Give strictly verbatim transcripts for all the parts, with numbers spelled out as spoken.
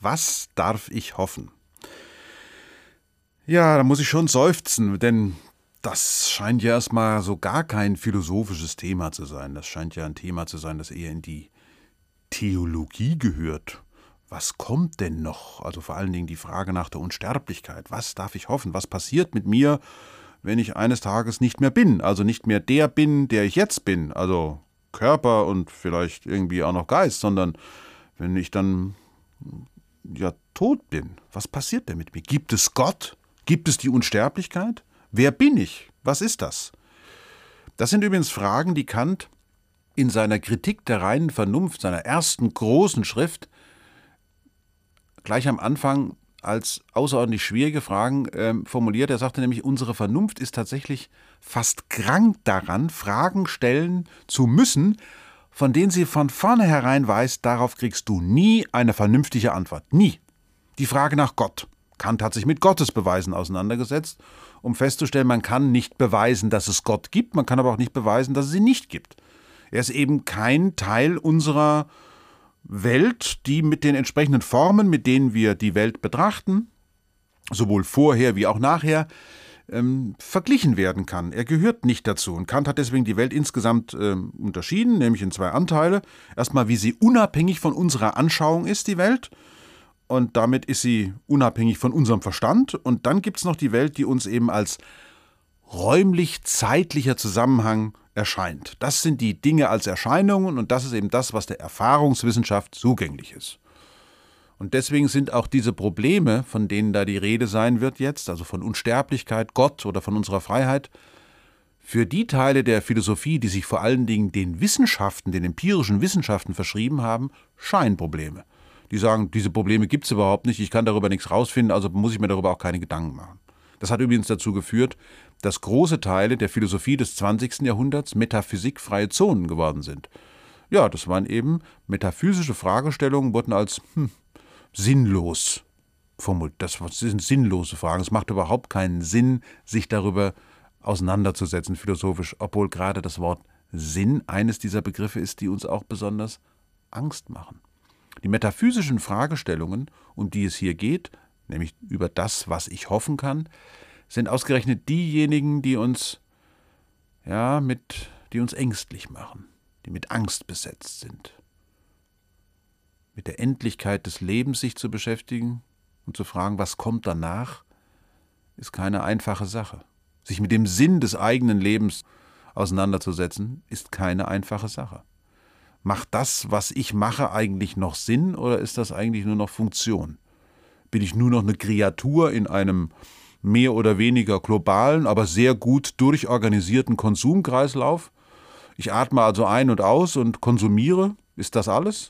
Was darf ich hoffen? Ja, da muss ich schon seufzen, denn das scheint ja erstmal so gar kein philosophisches Thema zu sein. Das scheint ja ein Thema zu sein, das eher in die Theologie gehört. Was kommt denn noch? Also vor allen Dingen die Frage nach der Unsterblichkeit. Was darf ich hoffen? Was passiert mit mir, wenn ich eines Tages nicht mehr bin? Also nicht mehr der bin, der ich jetzt bin. Also Körper und vielleicht irgendwie auch noch Geist, sondern wenn ich dann ja tot bin. Was passiert denn mit mir? Gibt es Gott? Gibt es die Unsterblichkeit? Wer bin ich? Was ist das? Das sind übrigens Fragen, die Kant in seiner Kritik der reinen Vernunft, seiner ersten großen Schrift, gleich am Anfang als außerordentlich schwierige Fragen äh, formuliert. Er sagte nämlich, unsere Vernunft ist tatsächlich fast krank daran, Fragen stellen zu müssen, von denen sie von vornherein weiß, darauf kriegst du nie eine vernünftige Antwort. Nie. Die Frage nach Gott. Kant hat sich mit Gottesbeweisen auseinandergesetzt, um festzustellen, man kann nicht beweisen, dass es Gott gibt, man kann aber auch nicht beweisen, dass es ihn nicht gibt. Er ist eben kein Teil unserer Welt, die mit den entsprechenden Formen, mit denen wir die Welt betrachten, sowohl vorher wie auch nachher, ähm, verglichen werden kann. Er gehört nicht dazu. Und Kant hat deswegen die Welt insgesamt ähm, unterschieden, nämlich in zwei Anteile. Erstmal, wie sie unabhängig von unserer Anschauung ist, die Welt. Und damit ist sie unabhängig von unserem Verstand. Und dann gibt es noch die Welt, die uns eben als räumlich-zeitlicher Zusammenhang erscheint. Das sind die Dinge als Erscheinungen und das ist eben das, was der Erfahrungswissenschaft zugänglich ist. Und deswegen sind auch diese Probleme, von denen da die Rede sein wird jetzt, also von Unsterblichkeit, Gott oder von unserer Freiheit, für die Teile der Philosophie, die sich vor allen Dingen den Wissenschaften, den empirischen Wissenschaften verschrieben haben, Scheinprobleme. Die sagen, diese Probleme gibt es überhaupt nicht, ich kann darüber nichts rausfinden, also muss ich mir darüber auch keine Gedanken machen. Das hat übrigens dazu geführt, dass große Teile der Philosophie des zwanzigsten Jahrhunderts metaphysikfreie Zonen geworden sind. Ja, das waren eben metaphysische Fragestellungen, wurden als hm, sinnlos formuliert. Das sind sinnlose Fragen. Es macht überhaupt keinen Sinn, sich darüber auseinanderzusetzen philosophisch, obwohl gerade das Wort Sinn eines dieser Begriffe ist, die uns auch besonders Angst machen. Die metaphysischen Fragestellungen, um die es hier geht, nämlich über das, was ich hoffen kann, sind ausgerechnet diejenigen, die uns, ja, mit, die uns ängstlich machen, die mit Angst besetzt sind. Mit der Endlichkeit des Lebens sich zu beschäftigen und zu fragen, was kommt danach, ist keine einfache Sache. Sich mit dem Sinn des eigenen Lebens auseinanderzusetzen, ist keine einfache Sache. Macht das, was ich mache, eigentlich noch Sinn oder ist das eigentlich nur noch Funktion? Bin ich nur noch eine Kreatur in einem mehr oder weniger globalen, aber sehr gut durchorganisierten Konsumkreislauf? Ich atme also ein und aus und konsumiere. Ist das alles?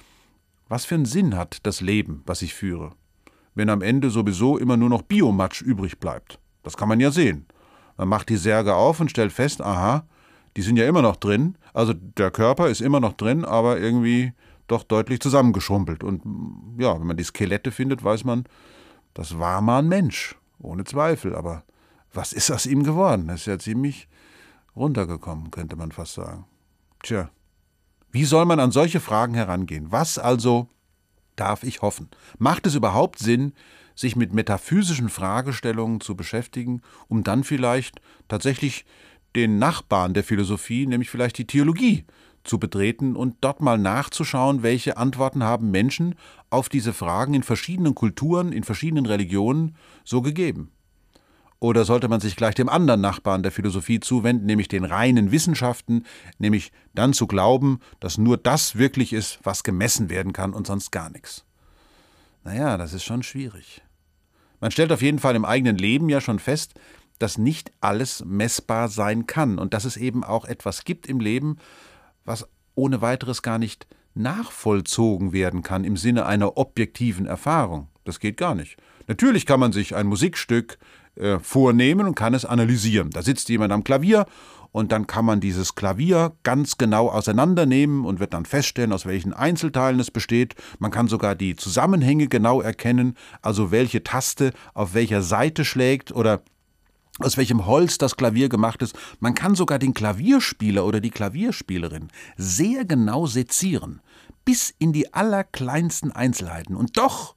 Was für einen Sinn hat das Leben, was ich führe, wenn am Ende sowieso immer nur noch Biomatsch übrig bleibt? Das kann man ja sehen. Man macht die Särge auf und stellt fest, aha, die sind ja immer noch drin. Also der Körper ist immer noch drin, aber irgendwie doch deutlich zusammengeschrumpelt. Und ja, wenn man die Skelette findet, weiß man, das war mal ein Mensch, ohne Zweifel. Aber was ist aus ihm geworden? Das ist ja ziemlich runtergekommen, könnte man fast sagen. Tja, wie soll man an solche Fragen herangehen? Was also darf ich hoffen? Macht es überhaupt Sinn, sich mit metaphysischen Fragestellungen zu beschäftigen, um dann vielleicht tatsächlich den Nachbarn der Philosophie, nämlich vielleicht die Theologie, zu betreten und dort mal nachzuschauen, welche Antworten haben Menschen auf diese Fragen in verschiedenen Kulturen, in verschiedenen Religionen so gegeben? Oder sollte man sich gleich dem anderen Nachbarn der Philosophie zuwenden, nämlich den reinen Wissenschaften, nämlich dann zu glauben, dass nur das wirklich ist, was gemessen werden kann und sonst gar nichts? Naja, das ist schon schwierig. Man stellt auf jeden Fall im eigenen Leben ja schon fest, dass nicht alles messbar sein kann und dass es eben auch etwas gibt im Leben, was ohne weiteres gar nicht nachvollzogen werden kann im Sinne einer objektiven Erfahrung. Das geht gar nicht. Natürlich kann man sich ein Musikstück äh, vornehmen und kann es analysieren. Da sitzt jemand am Klavier und dann kann man dieses Klavier ganz genau auseinandernehmen und wird dann feststellen, aus welchen Einzelteilen es besteht. Man kann sogar die Zusammenhänge genau erkennen, also welche Taste auf welcher Seite schlägt oder aus welchem Holz das Klavier gemacht ist. Man kann sogar den Klavierspieler oder die Klavierspielerin sehr genau sezieren. bis in die allerkleinsten Einzelheiten. Und doch,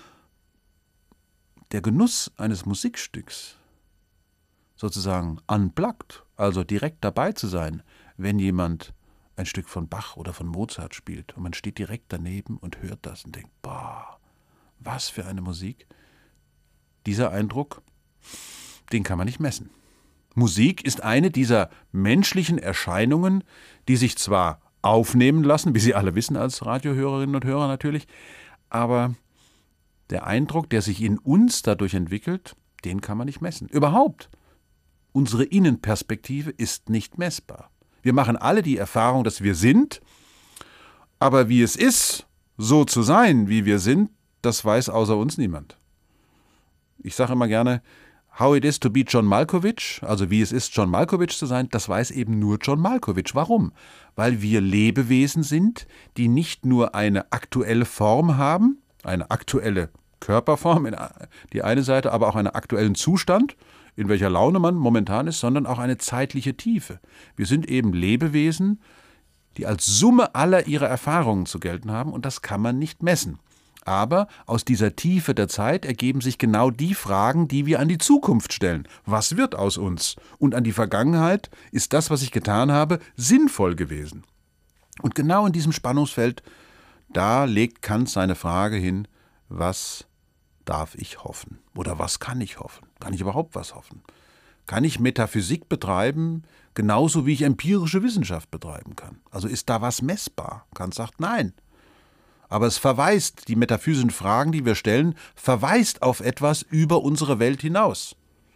der Genuss eines Musikstücks, sozusagen unplugged, also direkt dabei zu sein, wenn jemand ein Stück von Bach oder von Mozart spielt und man steht direkt daneben und hört das und denkt, boah, was für eine Musik. Dieser Eindruck, den kann man nicht messen. Musik ist eine dieser menschlichen Erscheinungen, die sich zwar aufnehmen lassen, wie Sie alle wissen als Radiohörerinnen und Hörer natürlich, aber der Eindruck, der sich in uns dadurch entwickelt, den kann man nicht messen. Überhaupt, unsere Innenperspektive ist nicht messbar. Wir machen alle die Erfahrung, dass wir sind, aber wie es ist, so zu sein, wie wir sind, das weiß außer uns niemand. Ich sage immer gerne, how it is to be John Malkovich, also wie es ist, John Malkovich zu sein, das weiß eben nur John Malkovich. Warum? Weil wir Lebewesen sind, die nicht nur eine aktuelle Form haben, eine aktuelle Körperform, die eine Seite, aber auch einen aktuellen Zustand, in welcher Laune man momentan ist, sondern auch eine zeitliche Tiefe. Wir sind eben Lebewesen, die als Summe aller ihrer Erfahrungen zu gelten haben, und das kann man nicht messen. Aber aus dieser Tiefe der Zeit ergeben sich genau die Fragen, die wir an die Zukunft stellen. Was wird aus uns? Und an die Vergangenheit, ist das, was ich getan habe, sinnvoll gewesen? Und genau in diesem Spannungsfeld, da legt Kant seine Frage hin, was darf ich hoffen? Oder was kann ich hoffen? Kann ich überhaupt was hoffen? Kann ich Metaphysik betreiben, genauso wie ich empirische Wissenschaft betreiben kann? Also ist da was messbar? Kant sagt nein. Aber es verweist, die metaphysischen Fragen, die wir stellen, verweist auf etwas über unsere Welt hinaus.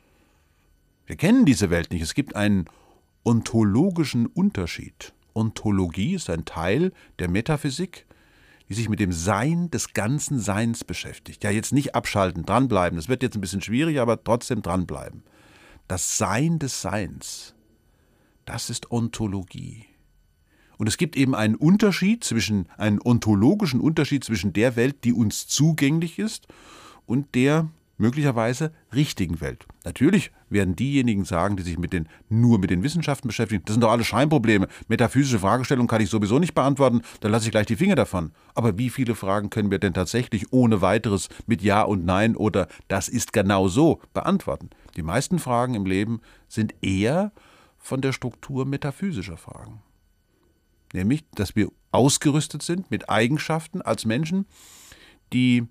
Wir kennen diese Welt nicht. Es gibt einen ontologischen Unterschied. Ontologie ist ein Teil der Metaphysik, die sich mit dem Sein des ganzen Seins beschäftigt. Ja, jetzt nicht abschalten, dranbleiben. Das wird jetzt ein bisschen schwierig, aber trotzdem dranbleiben. Das Sein des Seins, das ist Ontologie. Und es gibt eben einen Unterschied zwischen, einen ontologischen Unterschied zwischen der Welt, die uns zugänglich ist, und der möglicherweise richtigen Welt. Natürlich werden diejenigen sagen, die sich mit den, nur mit den Wissenschaften beschäftigen, das sind doch alle Scheinprobleme. Metaphysische Fragestellungen kann ich sowieso nicht beantworten, dann lasse ich gleich die Finger davon. Aber wie viele Fragen können wir denn tatsächlich ohne weiteres mit Ja und Nein oder das ist genau so beantworten? Die meisten Fragen im Leben sind eher von der Struktur metaphysischer Fragen. Nämlich, dass wir ausgerüstet sind mit Eigenschaften als Menschen, die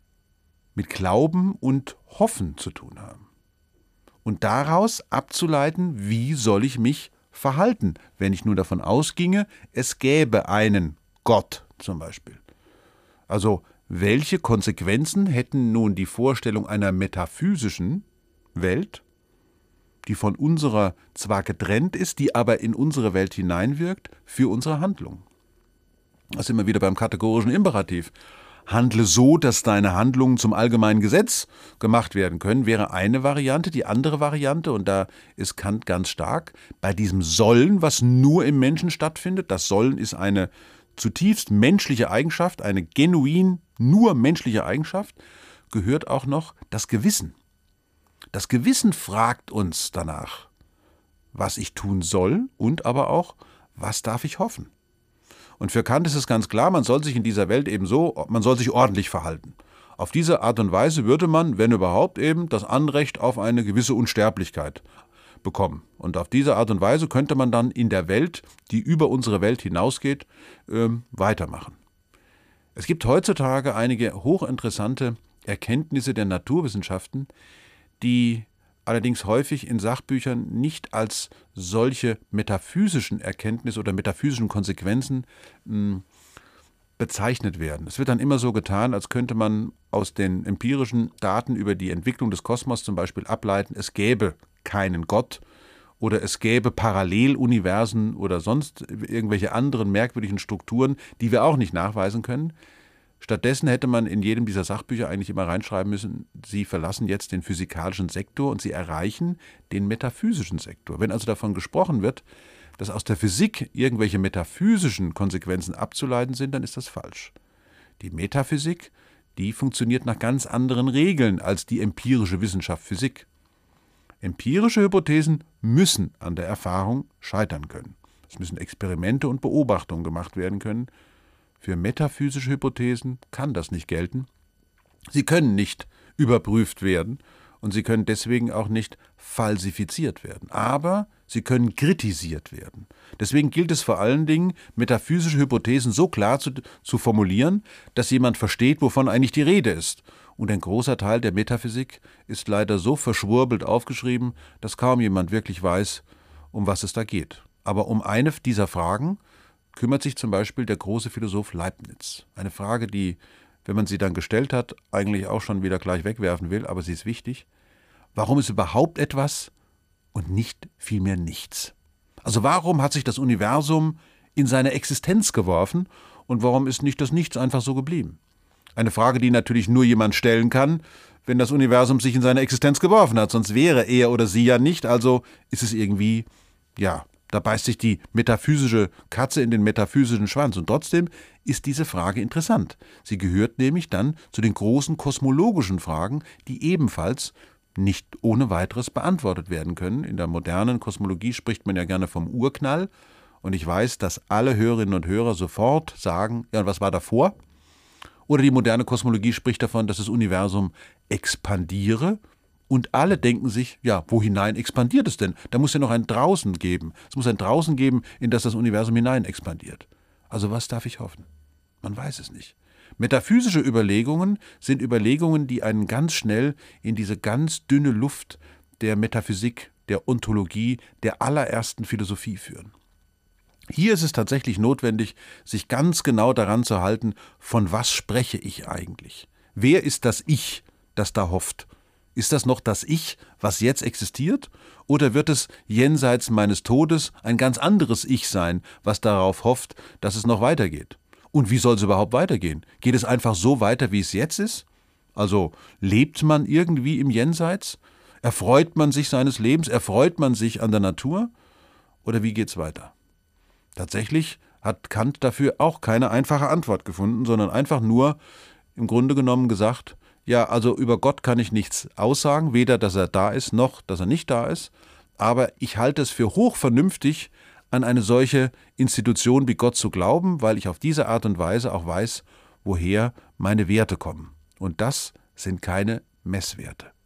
mit Glauben und Hoffen zu tun haben. Und daraus abzuleiten, wie soll ich mich verhalten, wenn ich nur davon ausginge, es gäbe einen Gott zum Beispiel. Also, welche Konsequenzen hätten nun die Vorstellung einer metaphysischen Welt, die von unserer zwar getrennt ist, die aber in unsere Welt hineinwirkt, für unsere Handlung? Da sind wir wieder beim kategorischen Imperativ. Handle so, dass deine Handlungen zum allgemeinen Gesetz gemacht werden können, wäre eine Variante. Die andere Variante, und da ist Kant ganz stark, bei diesem Sollen, was nur im Menschen stattfindet, das Sollen ist eine zutiefst menschliche Eigenschaft, eine genuin nur menschliche Eigenschaft, gehört auch noch das Gewissen. Das Gewissen fragt uns danach, was ich tun soll und aber auch, was darf ich hoffen. Und für Kant ist es ganz klar, man soll sich in dieser Welt eben so, man soll sich ordentlich verhalten. Auf diese Art und Weise würde man, wenn überhaupt, eben das Anrecht auf eine gewisse Unsterblichkeit bekommen. Und auf diese Art und Weise könnte man dann in der Welt, die über unsere Welt hinausgeht, äh, weitermachen. Es gibt heutzutage einige hochinteressante Erkenntnisse der Naturwissenschaften, die allerdings häufig in Sachbüchern nicht als solche metaphysischen Erkenntnisse oder metaphysischen Konsequenzen mh, bezeichnet werden. Es wird dann immer so getan, als könnte man aus den empirischen Daten über die Entwicklung des Kosmos zum Beispiel ableiten, es gäbe keinen Gott oder es gäbe Paralleluniversen oder sonst irgendwelche anderen merkwürdigen Strukturen, die wir auch nicht nachweisen können. Stattdessen hätte man in jedem dieser Sachbücher eigentlich immer reinschreiben müssen, Sie verlassen jetzt den physikalischen Sektor und Sie erreichen den metaphysischen Sektor. Wenn also davon gesprochen wird, dass aus der Physik irgendwelche metaphysischen Konsequenzen abzuleiten sind, dann ist das falsch. Die Metaphysik, die funktioniert nach ganz anderen Regeln als die empirische Wissenschaft Physik. Empirische Hypothesen müssen an der Erfahrung scheitern können. Es müssen Experimente und Beobachtungen gemacht werden können. Für metaphysische Hypothesen kann das nicht gelten. Sie können nicht überprüft werden und sie können deswegen auch nicht falsifiziert werden. Aber sie können kritisiert werden. Deswegen gilt es vor allen Dingen, metaphysische Hypothesen so klar zu, zu formulieren, dass jemand versteht, wovon eigentlich die Rede ist. Und ein großer Teil der Metaphysik ist leider so verschwurbelt aufgeschrieben, dass kaum jemand wirklich weiß, um was es da geht. Aber um eine dieser Fragen kümmert sich zum Beispiel der große Philosoph Leibniz. Eine Frage, die, wenn man sie dann gestellt hat, eigentlich auch schon wieder gleich wegwerfen will, aber sie ist wichtig. Warum ist überhaupt etwas und nicht vielmehr nichts? Also warum hat sich das Universum in seine Existenz geworfen und warum ist nicht das Nichts einfach so geblieben? Eine Frage, die natürlich nur jemand stellen kann, wenn das Universum sich in seine Existenz geworfen hat. Sonst wäre er oder sie ja nicht. Also ist es irgendwie, ja, da beißt sich die metaphysische Katze in den metaphysischen Schwanz. Und trotzdem ist diese Frage interessant. Sie gehört nämlich dann zu den großen kosmologischen Fragen, die ebenfalls nicht ohne weiteres beantwortet werden können. In der modernen Kosmologie spricht man ja gerne vom Urknall. Und ich weiß, dass alle Hörerinnen und Hörer sofort sagen, ja, und was war davor? Oder die moderne Kosmologie spricht davon, dass das Universum expandiere. Und alle denken sich, ja, wo hinein expandiert es denn? Da muss ja noch ein Draußen geben. Es muss ein Draußen geben, in das das Universum hinein expandiert. Also was darf ich hoffen? Man weiß es nicht. Metaphysische Überlegungen sind Überlegungen, die einen ganz schnell in diese ganz dünne Luft der Metaphysik, der Ontologie, der allerersten Philosophie führen. Hier ist es tatsächlich notwendig, sich ganz genau daran zu halten, von was spreche ich eigentlich? Wer ist das Ich, das da hofft? Ist das noch das Ich, was jetzt existiert? Oder wird es jenseits meines Todes ein ganz anderes Ich sein, was darauf hofft, dass es noch weitergeht? Und wie soll es überhaupt weitergehen? Geht es einfach so weiter, wie es jetzt ist? Also lebt man irgendwie im Jenseits? Erfreut man sich seines Lebens? Erfreut man sich an der Natur? Oder wie geht's weiter? Tatsächlich hat Kant dafür auch keine einfache Antwort gefunden, sondern einfach nur im Grunde genommen gesagt, ja, also über Gott kann ich nichts aussagen, weder, dass er da ist, noch, dass er nicht da ist, aber ich halte es für hochvernünftig, an eine solche Institution wie Gott zu glauben, weil ich auf diese Art und Weise auch weiß, woher meine Werte kommen. Und das sind keine Messwerte.